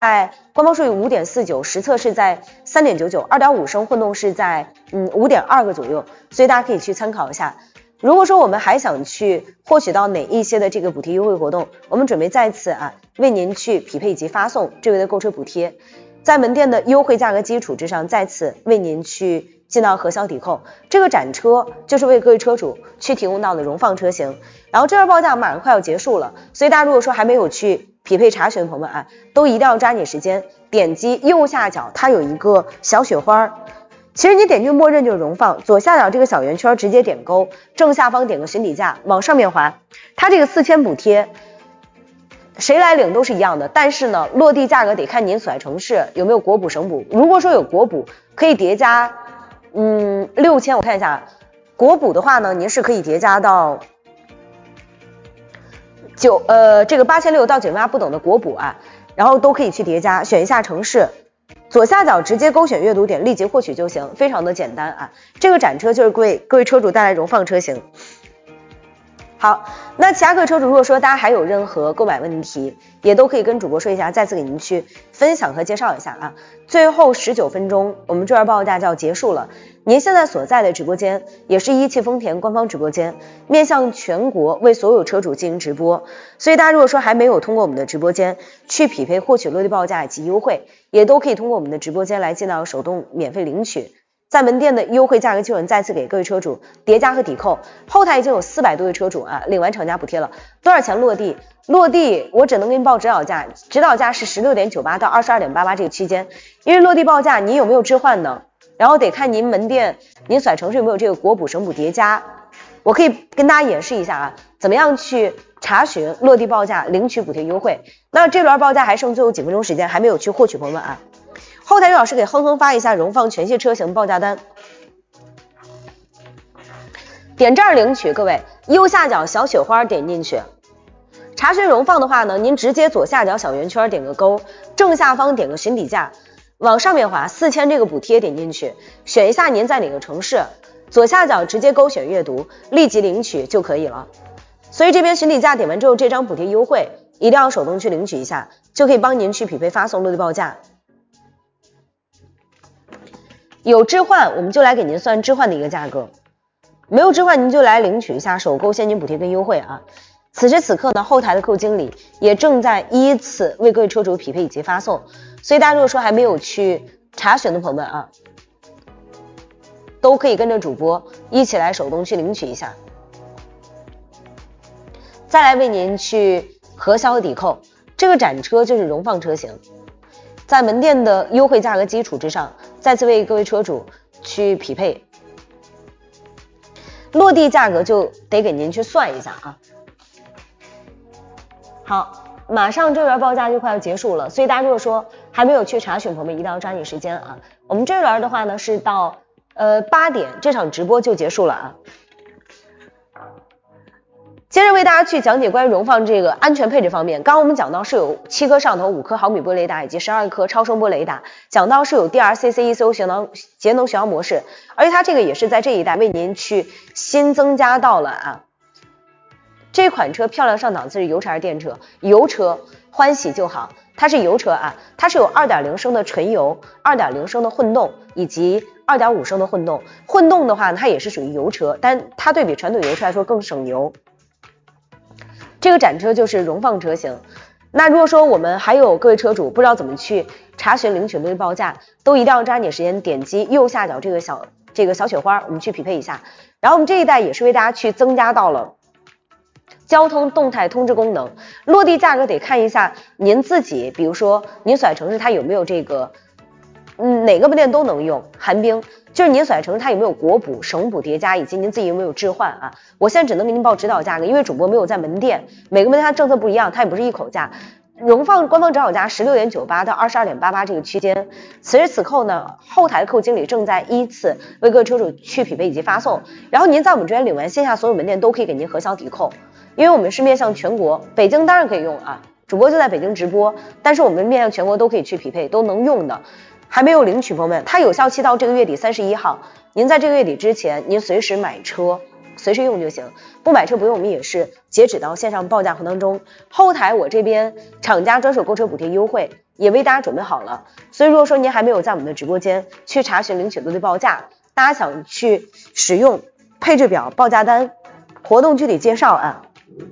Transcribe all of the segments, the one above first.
官方数据 5.49， 实测是在 3.99， 2.5 升混动是在5.2个左右，所以大家可以去参考一下。如果说我们还想去获取到哪一些的这个补贴优惠活动，我们准备在此为您去匹配以及发送这位的购车补贴，在门店的优惠价格基础之上，在此为您去进到核销抵扣。这个展车就是为各位车主去提供到的荣放车型，然后这轮报价马上快要结束了，所以大家如果说还没有去匹配查询的朋友们都一定要抓紧时间，点击右下角它有一个小雪花，其实你点击默认就是荣放，左下角这个小圆圈直接点勾，正下方点个询底价，往上面滑，它这个4000补贴谁来领都是一样的，但是呢落地价格得看您所在城市有没有国补省补，如果说有国补可以叠加6000，我看一下国补的话呢，您是可以叠加到这个8600到908不等的国补然后都可以去叠加，选一下城市，左下角直接勾选阅读点立即获取就行，非常的简单这个展车就是各位车主带来荣放车型。好，那其他各位车主如果说大家还有任何购买问题，也都可以跟主播说一下，再次给您去分享和介绍一下最后19分钟我们这轮报价就要结束了，您现在所在的直播间也是一汽丰田官方直播间，面向全国为所有车主进行直播，所以大家如果说还没有通过我们的直播间去匹配获取落地报价以及优惠，也都可以通过我们的直播间来进到手动免费领取。在门店的优惠价格基准再次给各位车主叠加和抵扣，后台已经有400多位车主领完厂家补贴了。多少钱落地？落地我只能给你报指导价，指导价是 16.98 到 22.88 这个区间，因为落地报价您有没有置换呢？然后得看您门店您所在城市有没有这个国补省补叠加。我可以跟大家演示一下怎么样去查询落地报价领取补贴优惠。那这轮报价还剩最后几分钟时间，还没有去获取朋友们后台刘老师给哼哼发一下荣放全系车型报价单，点这儿领取，各位右下角小雪花点进去，查询荣放的话呢，您直接左下角小圆圈点个勾，正下方点个询底价，往上面滑4000这个补贴点进去，选一下您在哪个城市，左下角直接勾选阅读，立即领取就可以了。所以这边询底价点完之后，这张补贴优惠一定要手动去领取一下，就可以帮您去匹配发送落地报价。有置换我们就来给您算置换的一个价格，没有置换您就来领取一下首购现金补贴跟优惠此时此刻呢，后台的客户经理也正在依次为各位车主匹配以及发送，所以大家如果说还没有去查询的朋友们都可以跟着主播一起来手动去领取一下，再来为您去核销抵扣。这个展车就是荣放车型，在门店的优惠价格基础之上，再次为各位车主去匹配，落地价格就得给您去算一下好，马上这轮报价就快要结束了，所以大家如果说还没有去查询朋友们一定要抓紧时间我们这轮的话呢是到8点这场直播就结束了接着为大家去讲解关于荣放这个安全配置方面，刚刚我们讲到是有7颗摄像头、5颗毫米波雷达以及12颗超声波雷达，讲到是有 DRCC ECU 节能巡航模式，而且它这个也是在这一代为您去新增加到了这款车漂亮上档次是油车还是电车？油车，欢喜就好，它是油车它是有 2.0 升的纯油、2.0 升的混动以及2.5 升的混动。混动的话它也是属于油车，但它对比传统油车来说更省油。这个展车就是荣放车型。那如果说我们还有各位车主不知道怎么去查询领取落地报价，都一定要抓紧时间点击右下角这个小雪花，我们去匹配一下。然后我们这一代也是为大家去增加到了交通动态通知功能，落地价格得看一下您自己，比如说您所在城市它有没有这个哪个门店都能用寒冰，就是您所在城市它有没有国补、省补叠加，以及您自己有没有置换我现在只能给您报指导价格，因为主播没有在门店，每个门店它政策不一样，它也不是一口价。荣放官方指导价 16.98 到 22.88 这个区间。此时此刻呢，后台的客户经理正在依次为各位车主去匹配以及发送，然后您在我们这边领完线下所有门店都可以给您核销抵扣，因为我们是面向全国，北京当然可以用主播就在北京直播，但是我们面向全国都可以去匹配，都能用的。还没有领取朋友们，它有效期到这个月底31号，您在这个月底之前您随时买车随时用就行，不买车不用，我们也是截止到线上报价盒当中。后台我这边厂家专属购车补贴优惠也为大家准备好了。所以如果说您还没有在我们的直播间去查询领取落地报价，大家想去使用配置表、报价单、活动具体介绍啊。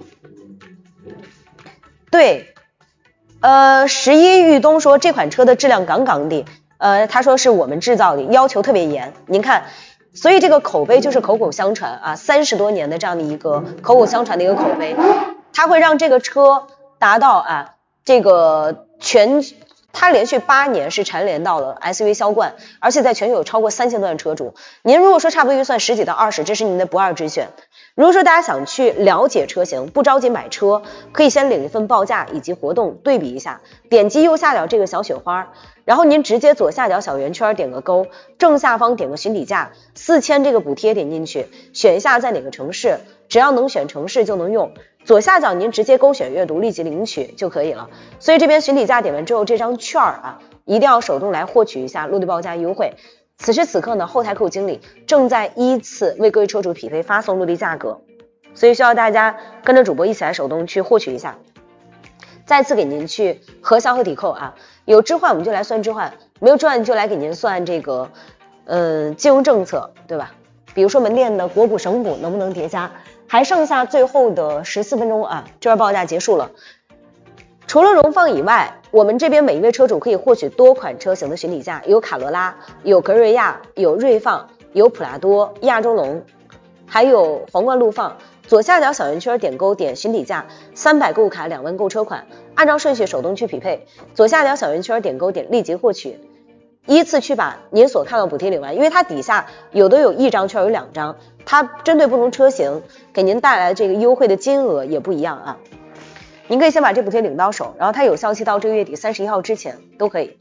对，11玉东说这款车的质量杠杠的，他说是我们制造的，要求特别严。您看，所以这个口碑就是口口相传啊，30多年的这样的一个口口相传的一个口碑，它会让这个车达到这个它连续8年是蝉联到了 SUV 销冠，而且在全球有超过3000多万车主。您如果说差不多预算10几到20，这是您的不二之选。如果说大家想去了解车型，不着急买车，可以先领一份报价以及活动对比一下，点击右下角这个小雪花，然后您直接左下角小圆圈点个勾，正下方点个询底价，4000这个补贴点进去，选一下在哪个城市，只要能选城市就能用。左下角您直接勾选阅读立即领取就可以了。所以这边询底价点完之后，这张券一定要手动来获取一下落地报价优惠。此时此刻呢，后台客户经理正在依次为各位车主匹配发送落地价格，所以需要大家跟着主播一起来手动去获取一下。再次给您去核销和抵扣有置换我们就来算置换，没有置换就来给您算这个金融政策，对吧？比如说门店的国股省股能不能叠加，还剩下最后的14分钟这边报价结束了。除了荣放以外，我们这边每一位车主可以获取多款车型的询底价，有卡罗拉，有格瑞亚，有锐放，有普拉多、亚洲龙，还有皇冠陆放。左下角小圆圈点勾点询底价，300购物卡2万购车款，按照顺序手动去匹配。左下角小圆圈点勾点立即获取，依次去把您所看到补贴领完，因为它底下有的有1张券，有2张，它针对不同车型给您带来的这个优惠的金额也不一样您可以先把这补贴领到手，然后它有效期到这个月底31号之前都可以。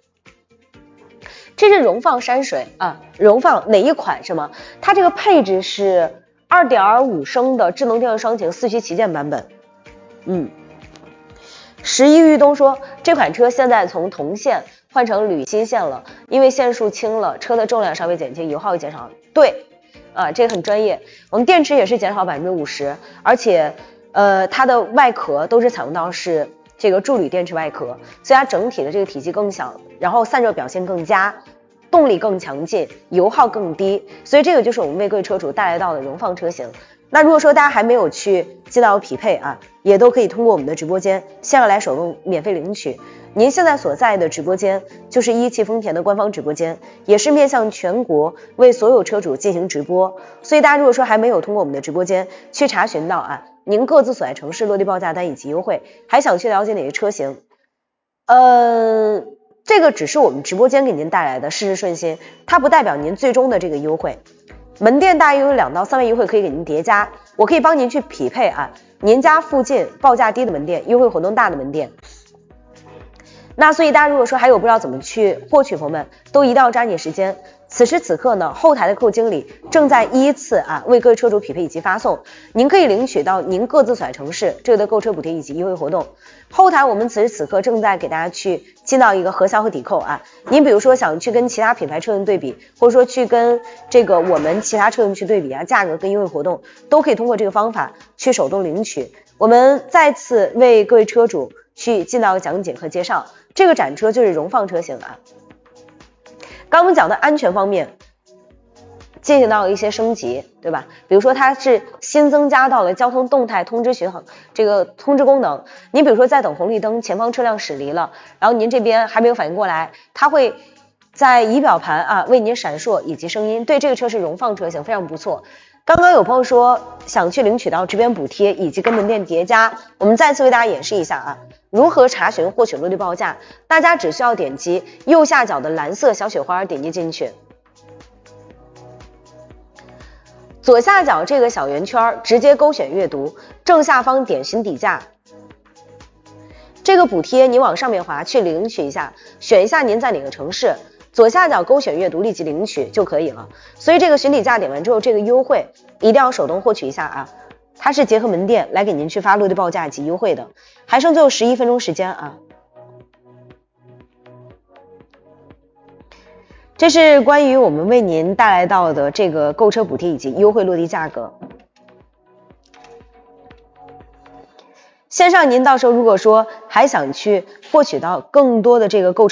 这是荣放山水荣放哪一款是吗？它这个配置是 2.5 升的智能电动双擎4驱旗舰版本。11玉东说这款车现在从铜线换成铝芯线了，因为线数轻了，车的重量稍微减轻，油耗也减少了。对这个很专业，我们电池也是减少 50%， 而且它的外壳都是采用到是这个铸铝电池外壳，所以它整体的这个体积更小，然后散热表现更佳，动力更强劲，油耗更低，所以这个就是我们为各位车主带来到的荣放车型。那如果说大家还没有去进到匹配也都可以通过我们的直播间线上来手动免费领取。您现在所在的直播间就是一汽丰田的官方直播间，也是面向全国为所有车主进行直播，所以大家如果说还没有通过我们的直播间去查询到您各自所在城市落地报价单以及优惠，还想去了解哪些车型，这个只是我们直播间给您带来的事事顺心，它不代表您最终的这个优惠。门店大约有2到3万优惠可以给您叠加，我可以帮您去匹配您家附近报价低的门店，优惠活动大的门店。那所以大家如果说还有不知道怎么去获取，朋友们都一定要抓紧时间。此时此刻呢，后台的客户经理正在依次为各位车主匹配以及发送，您可以领取到您各自所在城市这个的购车补贴以及优惠活动。后台我们此时此刻正在给大家去进到一个核销和抵扣您比如说想去跟其他品牌车型对比，或者说去跟这个我们其他车型去对比价格跟优惠活动都可以通过这个方法去手动领取。我们再次为各位车主去进到讲解和介绍，这个展车就是荣放车型刚我们讲的安全方面进行到一些升级，对吧？比如说它是新增加到了交通动态通知巡航这个通知功能，您比如说在等红绿灯，前方车辆驶离了，然后您这边还没有反应过来，它会在仪表盘为您闪烁以及声音。对，这个车是荣放车型，非常不错。刚刚有朋友说想去领取到直边补贴以及跟门店叠加，我们再次为大家演示一下如何查询获取落地报价。大家只需要点击右下角的蓝色小雪花，点击进去，左下角这个小圆圈直接勾选阅读，正下方点询底价，这个补贴你往上面滑去领取一下，选一下您在哪个城市，左下角勾选阅读立即领取就可以了。所以这个询底价点完之后，这个优惠一定要手动获取一下它是结合门店来给您去发落地报价及优惠的，还剩最后11分钟时间这是关于我们为您带来到的这个购车补贴以及优惠落地价格。线上您到时候如果说还想去获取到更多的这个构成